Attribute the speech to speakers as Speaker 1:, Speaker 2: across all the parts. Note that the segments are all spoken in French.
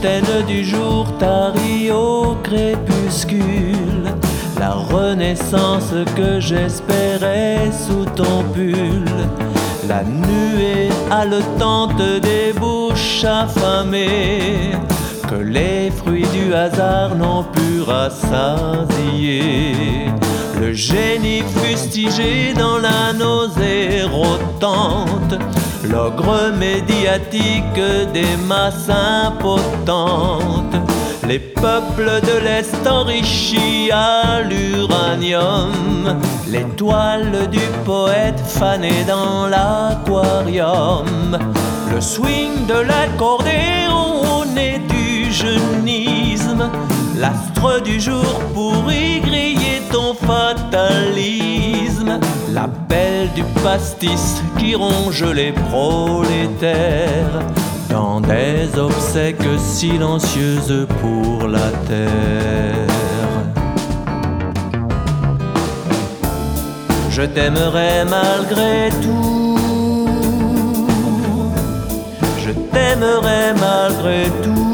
Speaker 1: fontaine du jour tarie au crépuscule, la renaissance que j'espérais sous ton pull. La nuée haletante des bouches affamées, que les fruits du hasard n'ont pu rassasier. Le génie fustigé dans la nausée rotante, l'ogre médiatique des masses impotentes. Les peuples de l'Est enrichis à l'uranium, l'étoile du poète fanée dans l'aquarium. Le swing de l'accordéon et du jeunisme, l'astre du jour pour y griller ton fatalisme. L'appel du pastis qui ronge les prolétaires dans des obsèques silencieuses pour la terre. Je t'aimerai malgré tout, je t'aimerai malgré tout.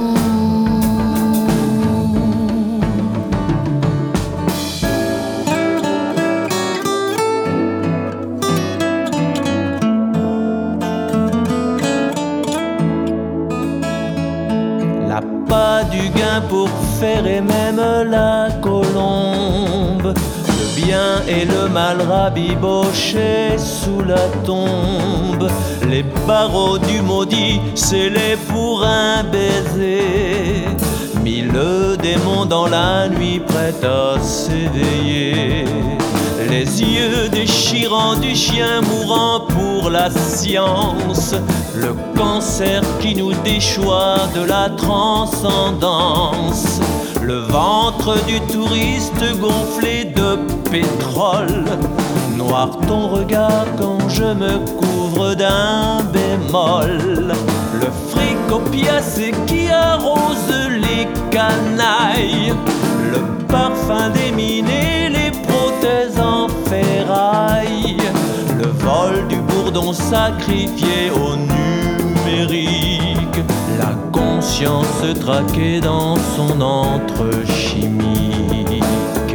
Speaker 1: Pas du gain pour faire et même la colombe, le bien et le mal rabibochés sous la tombe. Les barreaux du maudit scellés pour un baiser, mille démons dans la nuit prêts à s'éveiller. Les yeux déchirants du chien mourant pour la science, le cancer qui nous déchoit de la transcendance. Le ventre du touriste gonflé de pétrole, noir ton regard quand je me couvre d'un bémol. Le fric opiacé qui arrose les canailles, le parfum des mines et les prothèses en ferraille, le vol du bourdon sacrifié au numérique, la conscience traquée dans son antre chimique.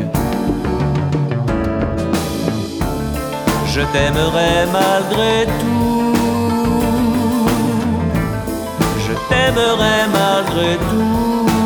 Speaker 1: Je t'aimerai malgré tout, je t'aimerai malgré tout.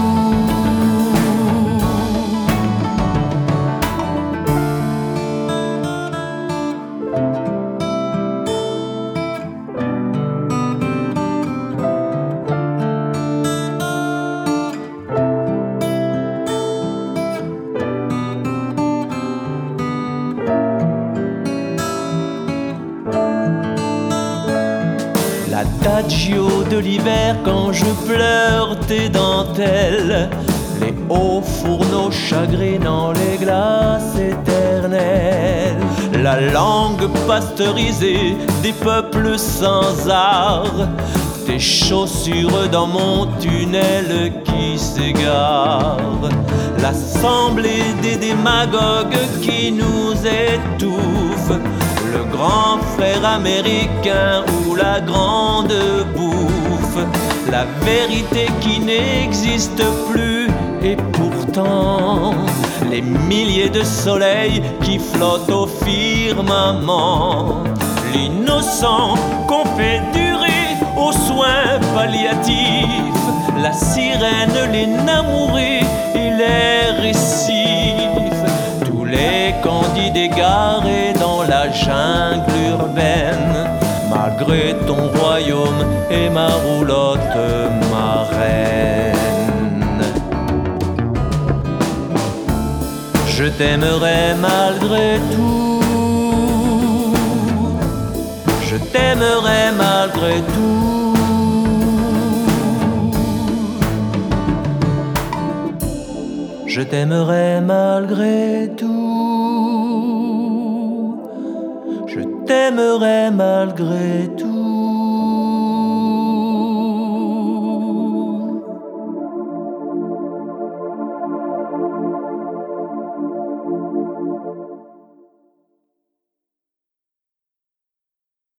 Speaker 1: L'adagio de l'hiver quand je pleure tes dentelles, les hauts fourneaux chagrinant les glaces éternelles, la langue pasteurisée des peuples sans art, tes chaussures dans mon tunnel qui s'égare, l'assemblée des démagogues qui nous étouffe, le grand frère américain ou la grande bouffe, la vérité qui n'existe plus et pourtant les milliers de soleils qui flottent au firmament, l'innocent qu'on fait durer aux soins palliatifs, la sirène, les namourés et les récifs, tous les candidats égarés dans la jungle urbaine, malgré ton royaume et ma roulotte marraine. Je t'aimerai malgré tout, je t'aimerai malgré tout. Je t'aimerai malgré tout, je t'aimerai malgré tout.